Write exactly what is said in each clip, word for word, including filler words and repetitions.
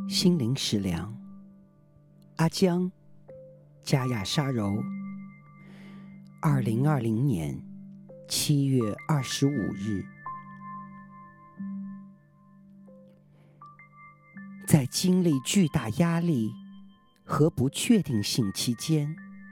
心灵食粮，阿江，加亚沙柔，二零二零年七月二十五日。在经历巨大压力和不确定性期间，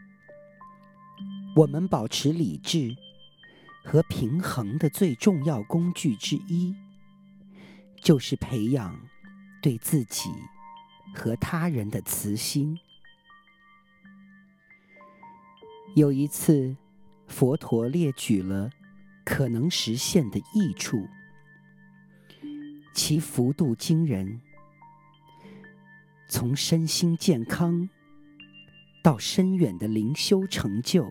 我们保持理智和平衡的最重要工具之一，就是培养对自己和他人的慈心。有一次，佛陀列举了可能实现的益处，其幅度惊人，从身心健康到深远的灵修成就。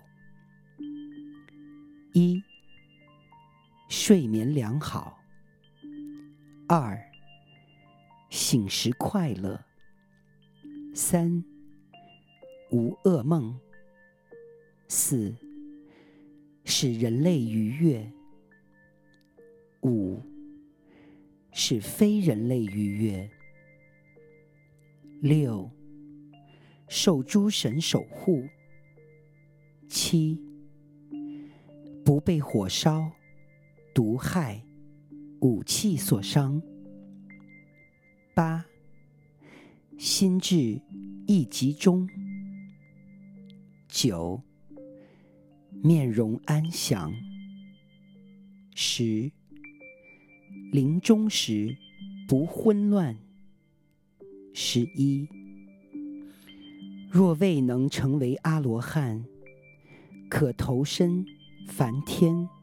一、睡眠良好；二、醒时快乐；三、无噩梦；四、使人类愉悦；五、使非人类愉悦；六、受诸神守护；七、不被火烧、毒害、武器所伤；八、心智易集中；九、面容安详；十、临终时不混乱；十一、若未能成为阿罗汉，可投身梵天